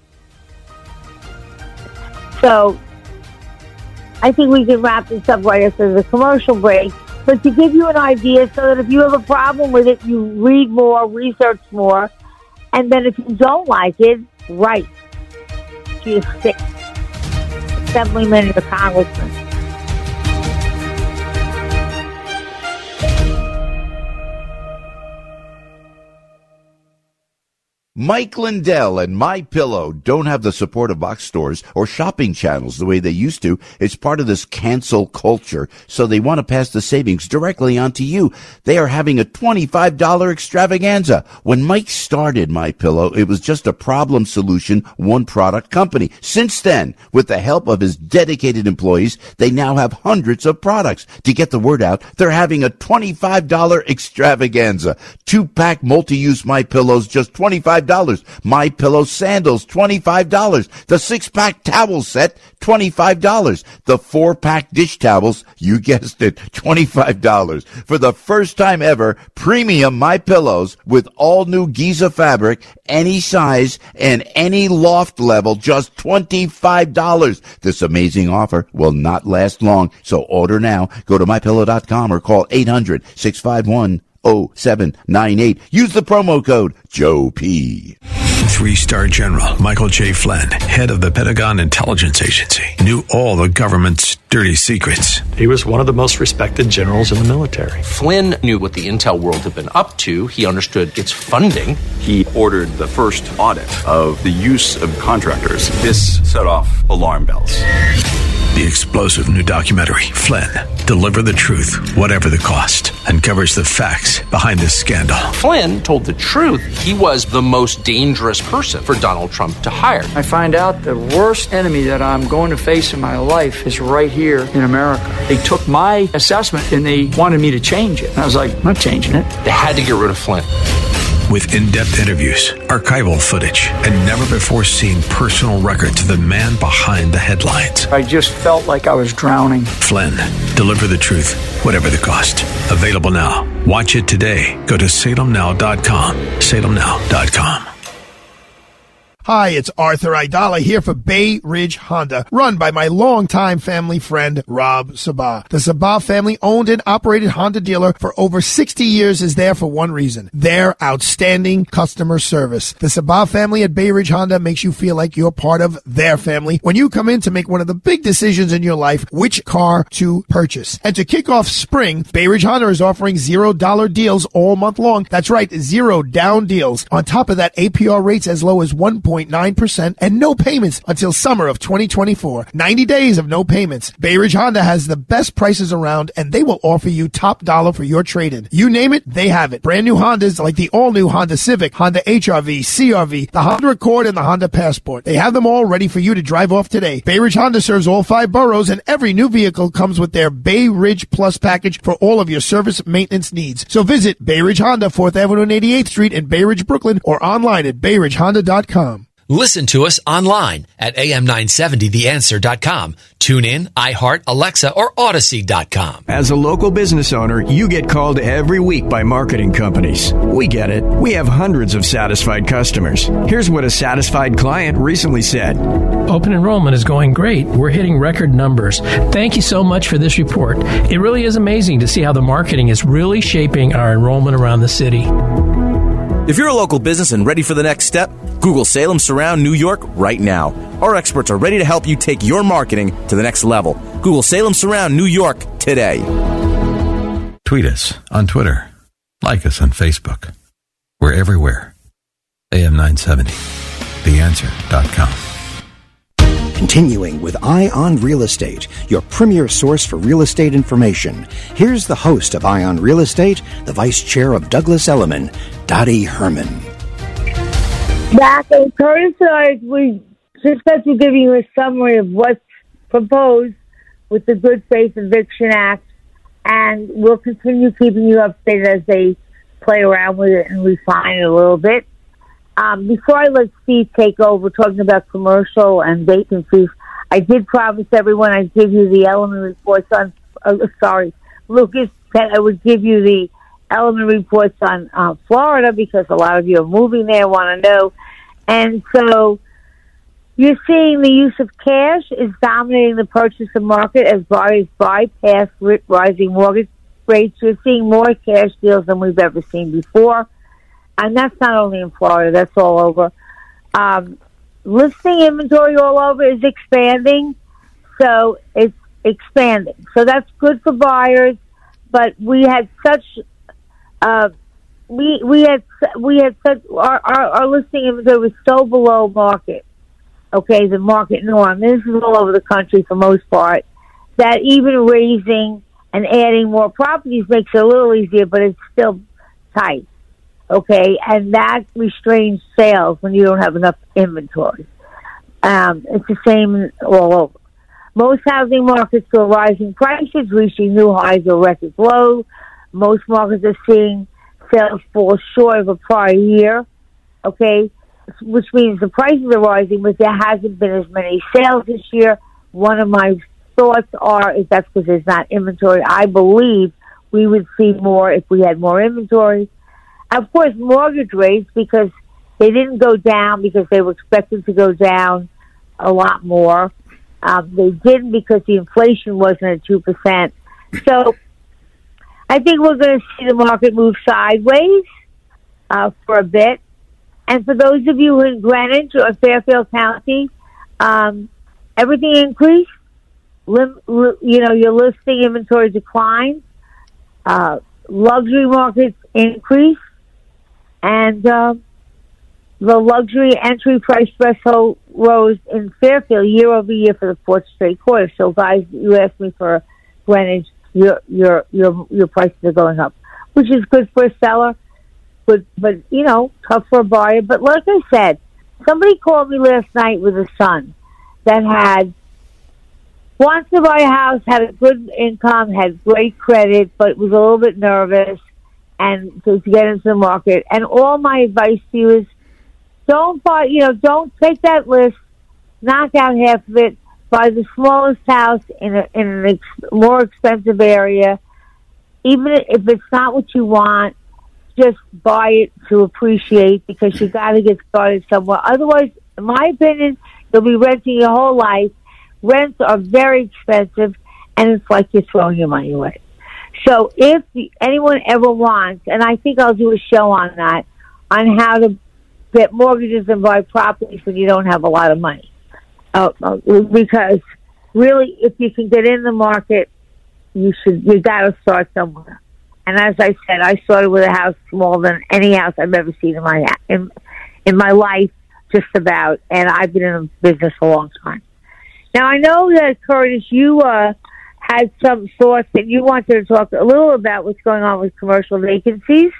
So, I think we can wrap this up right after the commercial break. But to give you an idea so that if you have a problem with it, you read more, research more, and then if you don't like it, write. Just stick. assemblyman and a congressman. Mike Lindell and MyPillow don't have the support of box stores or shopping channels the way they used to. It's part of this cancel culture, so they want to pass the savings directly on to you. They are having a twenty-five dollars extravaganza. When Mike started MyPillow, it was just a problem solution, one product company. Since then, with the help of his dedicated employees, they now have hundreds of products. To get the word out, they're having a twenty-five dollars extravaganza. Two-pack multi-use MyPillows, just twenty-five dollars. MyPillow sandals, twenty-five dollars. The six-pack towel set, twenty-five dollars. The four-pack dish towels, you guessed it, twenty-five dollars. For the first time ever, premium MyPillows with all new Giza fabric, any size and any loft level, just twenty-five dollars. This amazing offer will not last long, so order now. Go to my pillow dot com or call eight hundred, six five one, oh seven nine eight. Use the promo code Joe P. Three-star General Michael J. Flynn, head of the Pentagon Intelligence Agency, knew all the government's dirty secrets. He was one of the most respected generals in the military. Flynn knew what the intel world had been up to. He understood its funding. He ordered the first audit of the use of contractors. This set off alarm bells. The explosive new documentary, Flynn, Deliver the Truth, Whatever the Cost, uncovers the facts behind this scandal. Flynn told the truth. He was the most dangerous person for Donald Trump to hire. I find out the worst enemy that I'm going to face in my life is right here in America. They took my assessment and they wanted me to change it. And I was like, I'm not changing it. They had to get rid of Flynn. With in-depth interviews, archival footage, and never-before-seen personal records of the man behind the headlines. I just felt like I was drowning. Flynn, Deliver the Truth, Whatever the Cost. Available now. Watch it today. Go to salem now dot com. salem now dot com. Hi, it's Arthur Aidala here for Bay Ridge Honda, run by my longtime family friend, Rob Sabah. The Sabah family owned and operated Honda dealer for over sixty years is there for one reason, their outstanding customer service. The Sabah family at Bay Ridge Honda makes you feel like you're part of their family when you come in to make one of the big decisions in your life, which car to purchase. And to kick off spring, Bay Ridge Honda is offering zero dollar deals all month long. That's right, zero down deals. On top of that, A P R rates as low as one point nine percent and no payments until summer of twenty twenty-four. ninety days of no payments. Bay Ridge Honda has the best prices around and they will offer you top dollar for your trade-in. You name it, they have it. Brand new Hondas like the all-new Honda Civic, Honda H R V, C R V, the Honda Accord, and the Honda Passport. They have them all ready for you to drive off today. Bay Ridge Honda serves all five boroughs and every new vehicle comes with their Bay Ridge Plus package for all of your service maintenance needs. So visit Bay Ridge Honda, fourth Avenue and eighty-eighth Street in Bay Ridge, Brooklyn, or online at bay ridge honda dot com. Listen to us online at A M nine seventy the answer dot com. Tune in, iHeart, Alexa, or Odyssey dot com. As a local business owner, you get called every week by marketing companies. We get it. We have hundreds of satisfied customers. Here's what a satisfied client recently said. Open enrollment is going great. We're hitting record numbers. Thank you so much for this report. It really is amazing to see how the marketing is really shaping our enrollment around the city. If you're a local business and ready for the next step, Google Salem Surround New York right now. Our experts are ready to help you take your marketing to the next level. Google Salem Surround New York today. Tweet us on Twitter. Like us on Facebook. We're everywhere. A M nine seventy the answer dot com. Continuing with Eye on Real Estate, your premier source for real estate information. Here's the host of Eye on Real Estate, the vice chair of Douglas Elliman, Dottie Herman. Back in Curtis and I, we just got to give you a summary of what's proposed with the Good Faith Eviction Act, and we'll continue keeping you updated as they play around with it and refine it a little bit. Um, before I let Steve take over talking about commercial and vacancies, I did promise everyone I'd give you the element reports on, uh, sorry, Lucas said I would give you the element reports on uh, Florida because a lot of you are moving there, want to know. And so you're seeing the use of cash is dominating the purchase market as buyers bypass rising mortgage rates. You're seeing more cash deals than we've ever seen before. And that's not only in Florida, that's all over. Um, listing inventory all over is expanding. So it's expanding. So that's good for buyers, but we had such, uh, we we had we had such our our, our listing inventory was so below market. Okay, the market norm. This is all over the country for most part. That even raising and adding more properties makes it a little easier, but it's still tight. Okay, and that restrains sales when you don't have enough inventory. Um, it's the same all over. Most housing markets saw rising prices, reaching new highs or record lows. Most markets are seeing sales fall short of a prior year. Okay, which means the prices are rising, but there hasn't been as many sales this year. One of my thoughts are is that's because there's not inventory. I believe we would see more if we had more inventory. Of course, mortgage rates, because they didn't go down because they were expected to go down a lot more. Um, they didn't because the inflation wasn't at two percent. So I think we're going to see the market move sideways uh, for a bit. And for those of you in Greenwich or Fairfield County, um, everything increased. Lim- li- you know, your listing inventory declined. Uh, luxury markets increased. And uh, the luxury entry price threshold rose in Fairfield year over year for the fourth straight quarter. So, guys, you asked me for Greenwich, your your your your prices are going up, which is good for a seller. But, but, you know, tough for a buyer. But like I said, somebody called me last night with a son that had, wants to buy a house, had a good income, had great credit, but was a little bit nervous and to, to get into the market. And all my advice to you is don't buy, you know, don't take that list, knock out half of it, buy the smallest house in, a, in an ex- more expensive area. Even if it's not what you want, just buy it to appreciate, because you got to get started somewhere. Otherwise, in my opinion, you'll be renting your whole life. Rents are very expensive, and it's like you're throwing your money away. So if anyone ever wants, and I think I'll do a show on that, on how to get mortgages and buy properties when you don't have a lot of money. Uh, because really, if you can get in the market, you should, you got to start somewhere. And as I said, I started with a house smaller than any house I've ever seen in my in, in my life, just about. And I've been in business a long time. Now, I know that, Curtis, you uh, had some thoughts that you wanted to talk a little about what's going on with commercial vacancies.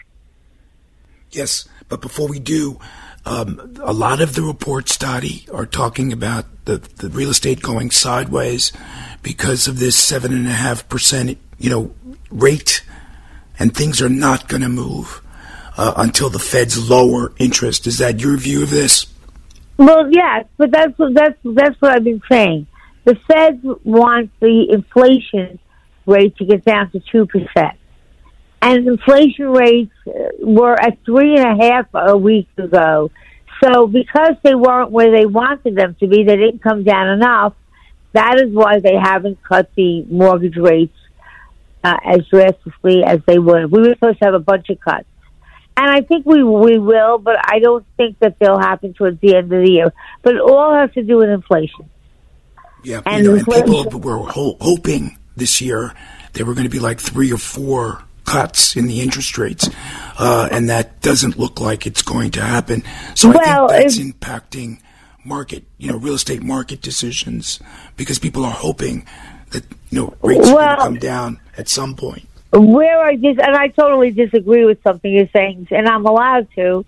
Yes, but before we do, um, a lot of the reports, Dottie, are talking about the, the real estate going sideways because of this seven and a half percent, you know, rate. And things are not going to move uh, until the Feds lower interest. Is that your view of this? Well, yes, but that's that's that's what I've been saying. The Feds want the inflation rate to get down to two percent, and inflation rates were at three and a half a week ago. So because they weren't where they wanted them to be, they didn't come down enough. That is why they haven't cut the mortgage rates Uh, as drastically as they would. We were supposed to have a bunch of cuts. And I think we we will, but I don't think that they'll happen towards the end of the year. But it all has to do with inflation. Yeah, and, you know, and people were ho- hoping this year there were going to be like three or four cuts in the interest rates, uh, and that doesn't look like it's going to happen. So I well, think that's if, impacting market, you know, real estate market decisions, because people are hoping that, you know, rates well, are going to come down at some point. Where I dis- and I totally disagree with something you're saying, and I'm allowed to.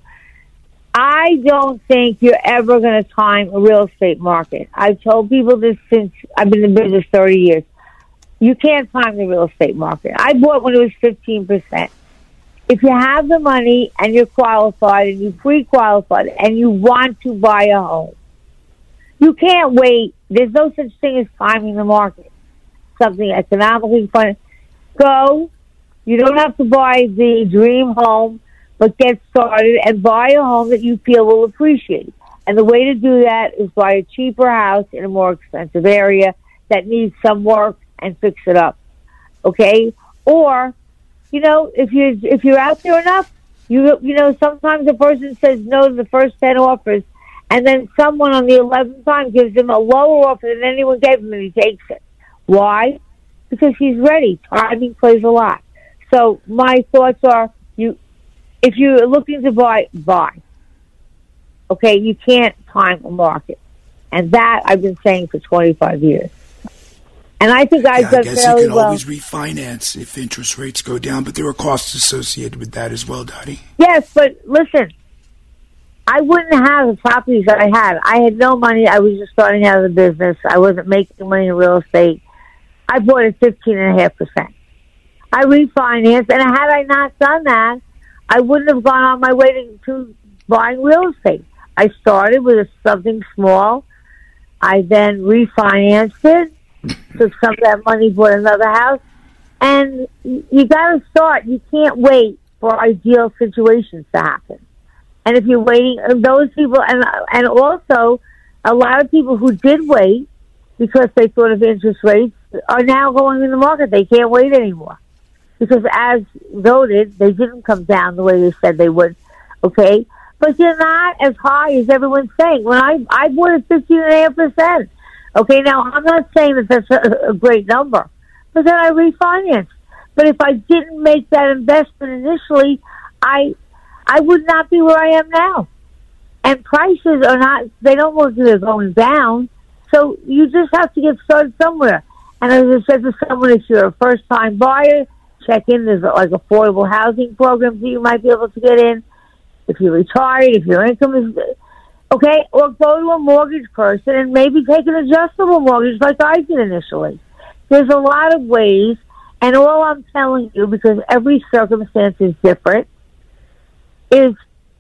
I don't think you're ever going to time a real estate market. I've told people this since I've been in business thirty years. You can't time the real estate market. I bought when it was fifteen percent. If you have the money and you're qualified and you're pre-qualified and you want to buy a home, you can't wait. There's no such thing as timing the market. Something economically fun. Go. You don't have to buy the dream home, but get started and buy a home that you feel will appreciate. And the way to do that is buy a cheaper house in a more expensive area that needs some work and fix it up. Okay? Or, you know, if you if you're out there enough, you you know, sometimes a person says no to the first ten offers, and then someone on the eleventh time gives him a lower offer than anyone gave him, and he takes it. Why? Because he's ready. Timing plays a lot. So my thoughts are, you, if you're looking to buy, buy. Okay, you can't time a market. And that I've been saying for twenty-five years. And I think I've yeah, done I guess fairly you can well. always refinance if interest rates go down, but there are costs associated with that as well, Dottie. Yes, but listen, I wouldn't have the properties that I had. I had no money. I was just starting out of the business. I wasn't making money in real estate. I bought at fifteen and a half percent. I refinanced, and had I not done that, I wouldn't have gone on my way to, to buying real estate. I started with something small. I then refinanced it, took some of that money, bought another house, and you got to start. You can't wait for ideal situations to happen. And if you're waiting, those people, and and also a lot of people who did wait because they thought of interest rates are now going in the market. They can't wait anymore because, as noted, they didn't come down the way they said they would. Okay, but they're not as high as everyone's saying. When I I bought at fifteen and a half percent. Okay, now I'm not saying that that's a, a great number, but then I refinanced. But if I didn't make that investment initially, I I would not be where I am now. And prices are not, they don't look like they're going down. So you just have to get started somewhere. And as I said to someone, if you're a first-time buyer, check in. There's like affordable housing programs that you might be able to get in. If you're retired, if your income is, okay, or go to a mortgage person and maybe take an adjustable mortgage like I did initially. There's a lot of ways, and all I'm telling you, because every circumstance is different, is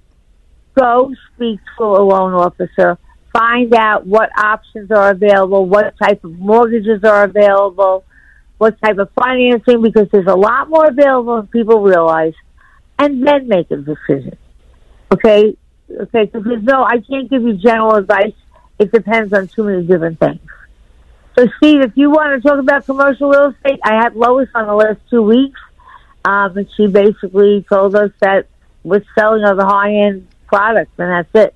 go speak to a loan officer, find out what options are available, what type of mortgages are available, what type of financing, because there's a lot more available than people realize, and then make a decision. Okay? Okay, because there's no, I can't give you general advice. It depends on too many different things. So, Steve, if you want to talk about commercial real estate, I had Lois on the last two weeks, um, and she basically told us that we're selling of the high-end products, and that's it.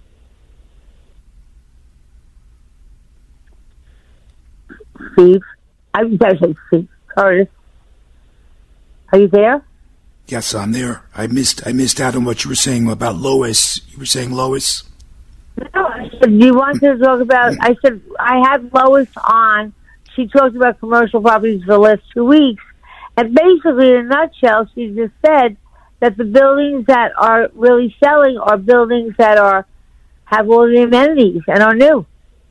Steve, I'm sorry, Steve, Curtis, are you there? Yes, I'm there. I missed I missed out on what you were saying about Lois. You were saying Lois? No, I said, do you want to talk about, I said, I had Lois on. She talked about commercial properties for the last two weeks. And basically, in a nutshell, she just said that the buildings that are really selling are buildings that are have all the amenities and are new.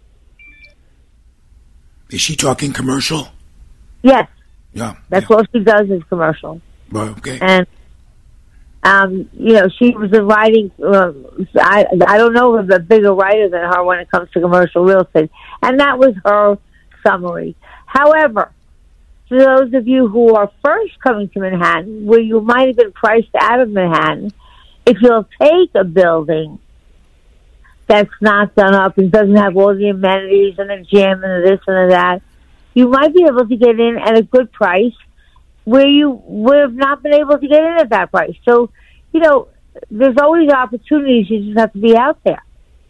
Is she talking commercial? Yes. Yeah. That's yeah. all she does is commercial. Well, okay. And, um, you know, she was a writing, uh, I, I don't know of a bigger writer than her when it comes to commercial real estate. And that was her summary. However, for those of you who are first coming to Manhattan, where you might have been priced out of Manhattan, if you'll take a building that's not done up and doesn't have all the amenities and the gym and the this and the that, you might be able to get in at a good price where you would have not been able to get in at that price. So, you know, there's always opportunities. You just have to be out there.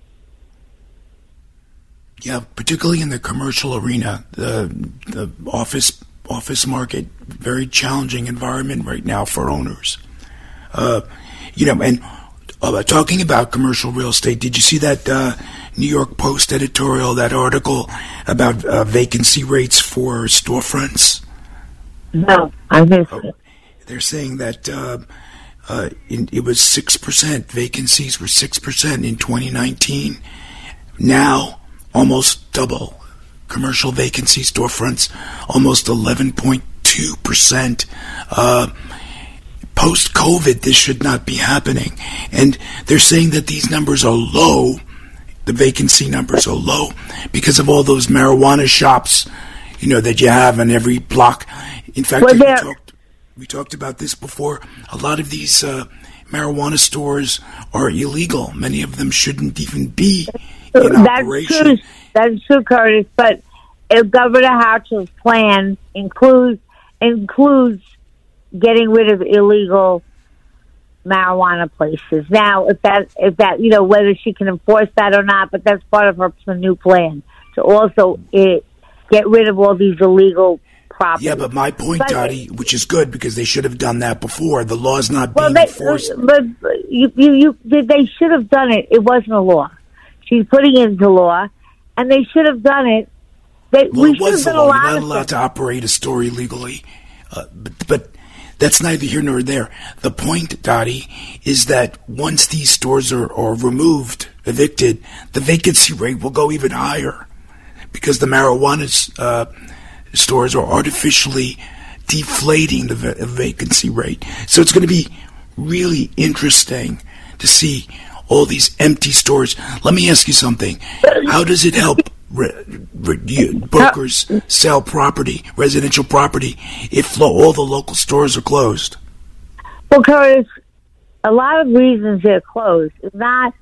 Yeah, particularly in the commercial arena, the the office office market, very challenging environment right now for owners. Uh, you know, and uh, talking about commercial real estate, did you see that uh, New York Post editorial, that article about uh, vacancy rates for storefronts? No, I missed oh, it. They're saying that uh, uh, in, it was six percent. Vacancies were six percent in twenty nineteen. Now, almost double. Commercial vacancy storefronts, almost eleven point two percent. Uh, post-COVID, this should not be happening. And they're saying that these numbers are low. The vacancy numbers are low because of all those marijuana shops, you know, that you have on every block. In fact, well, we, talked, we talked about this before. A lot of these uh, marijuana stores are illegal. Many of them shouldn't even be in That's operation. True. That's true, Curtis. But if Governor Hatchell's plan includes includes getting rid of illegal marijuana places. Now, if that, if that, you know, whether she can enforce that or not, but that's part of her new plan to also it, get rid of all these illegal properties. Yeah, but my point, but, Dottie, which is good because they should have done that before. The law's not well, being they, enforced. But you, you, you, they should have done it. It wasn't a law. She's putting it into law, and they should have done it. They, well, we it was should have the done a law. lot You're not of allowed things. to operate a store illegally. Uh, but, but that's neither here nor there. The point, Dottie, is that once these stores are, are removed, evicted, the vacancy rate will go even higher because the marijuana uh, stores are artificially deflating the va- vacancy rate. So it's going to be really interesting to see all these empty stores. Let me ask you something. How does it help re- re- you, brokers sell property, residential property, if lo- all the local stores are closed? Well, Curtis, a lot of reasons they're closed. It's not,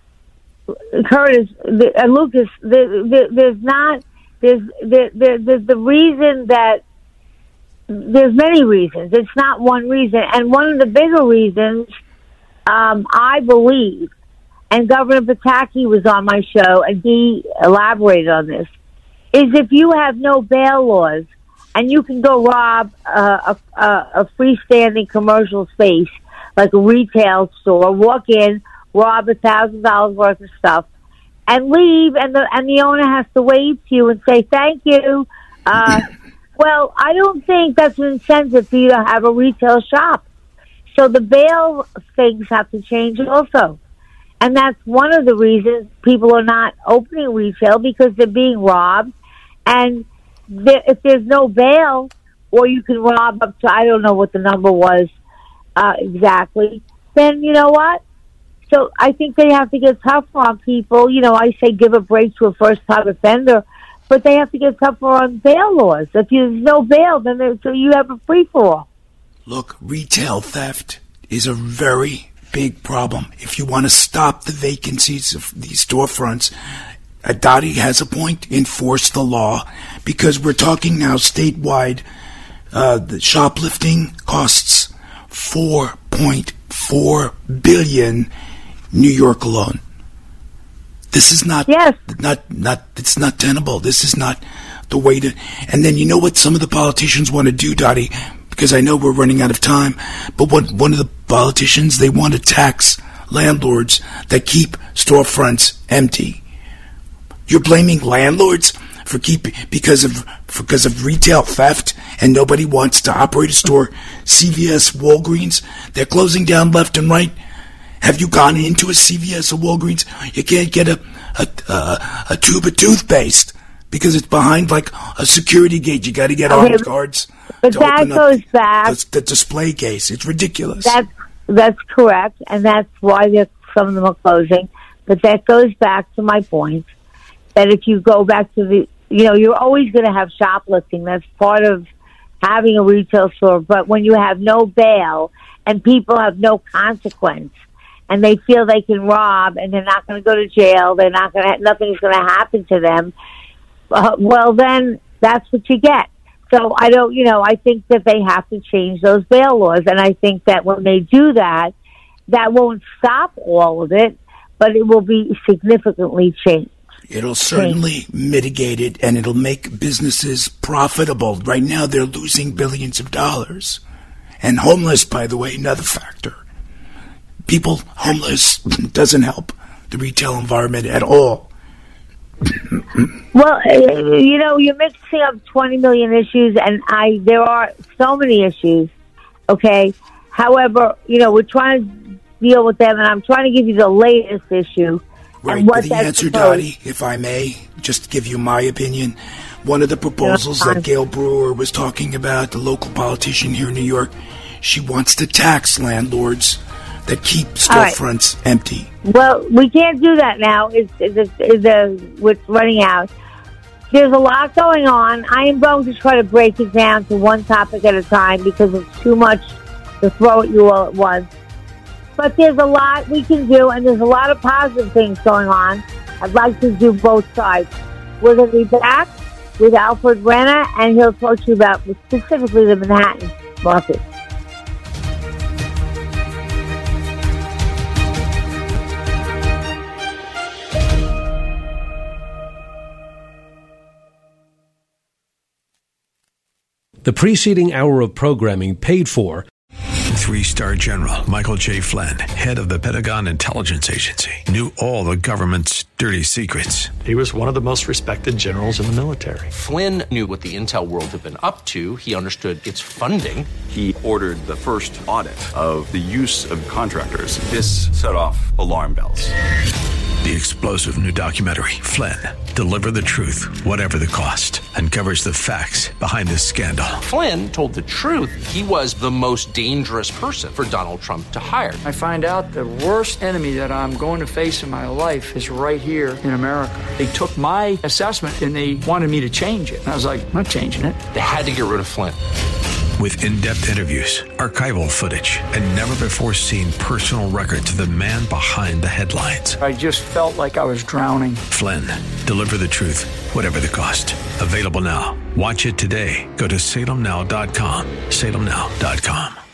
Curtis, the, and Lucas, the, the, there's not, there's, the, the, the, the reason that, there's many reasons. It's not one reason. And one of the bigger reasons, um, I believe, and Governor Pataki was on my show, and he elaborated on this, is if you have no bail laws, and you can go rob uh, a, a, a freestanding commercial space, like a retail store, walk in, rob a thousand dollars worth of stuff, and leave, and the and the owner has to wave to you and say thank you. Uh, well, I don't think that's an incentive for you to have a retail shop. So the bail things have to change also. And that's one of the reasons people are not opening retail, because they're being robbed. And there, if there's no bail, or you can rob up to, I don't know what the number was uh, exactly, then you know what? So I think they have to get tougher on people. You know, I say give a break to a first-time offender, but they have to get tougher on bail laws. If there's no bail, then there, so you have a free-for-all. Look, retail theft is a very big problem. If you want to stop the vacancies of these storefronts, uh, Dottie has a point. Enforce the law, because we're talking now statewide. Uh, the shoplifting costs four point four billion dollars New York alone. This is not, yes. not, not, it's not tenable. This is not the way to, and then you know what some of the politicians want to do, Dottie, because I know we're running out of time, but what, one of the politicians, they want to tax landlords that keep storefronts empty. You're blaming landlords for keeping, because of, because of retail theft, and nobody wants to operate a store. C V S, Walgreens, they're closing down left and right. Have you gone into a C V S or Walgreens? You can't get a a, a, a tube of toothpaste because it's behind like a security gate. You got to get Okay, armed guards. But to that open up goes back. The, the display case. It's ridiculous. That's that's correct, and that's why they're, some of them are closing. But that goes back to my point that if you go back to the, you know, you're always going to have shoplifting. That's part of having a retail store. But when you have no bail and people have no consequence, and they feel they can rob, and they're not going to go to jail, they're not going to, nothing's going to happen to them. Uh, well, then that's what you get. So I don't, you know, I think that they have to change those bail laws, and I think that when they do that, that won't stop all of it, but it will be significantly changed. It'll certainly mitigate it, and it'll make businesses profitable. Right now, they're losing billions of dollars. And homeless, by the way, another factor. People homeless doesn't help the retail environment at all. Well, you know, you're mixing up twenty million issues, and I there are so many issues, okay? However, you know, we're trying to deal with them, and I'm trying to give you the latest issue. Right, and what the that's answer, supposed- Dottie, if I may, just to give you my opinion, one of the proposals that Gail Brewer was talking about, the local politician here in New York, she wants to tax landlords that keep storefronts right. empty. Well, we can't do that now. It's, it's, it's, uh, it's running out. There's a lot going on. I am going to try to break it down to one topic at a time because it's too much to throw at you all at once. But there's a lot we can do, and there's a lot of positive things going on. I'd like to do both sides. We're going to be back with Alfred Renner, and he'll talk to you about specifically the Manhattan market. The preceding hour of programming paid for. Three-star General Michael J. Flynn, head of the Pentagon Intelligence Agency, knew all the government's dirty secrets. He was one of the most respected generals in the military. Flynn knew what the intel world had been up to. He understood its funding. He ordered the first audit of the use of contractors. This set off alarm bells. The explosive new documentary, Flynn, Deliver the Truth, Whatever the Cost, uncovers the facts behind this scandal. Flynn told the truth. He was the most dangerous person for Donald Trump to hire. I find out the worst enemy that I'm going to face in my life is right here in America. They took my assessment and they wanted me to change it. And I was like, I'm not changing it. They had to get rid of Flynn. With in-depth interviews, archival footage, and never-before-seen personal records of the man behind the headlines. I just felt like I was drowning. Flynn, Deliver the Truth, Whatever the Cost. Available now. Watch it today. Go to Salem Now dot com. Salem Now dot com.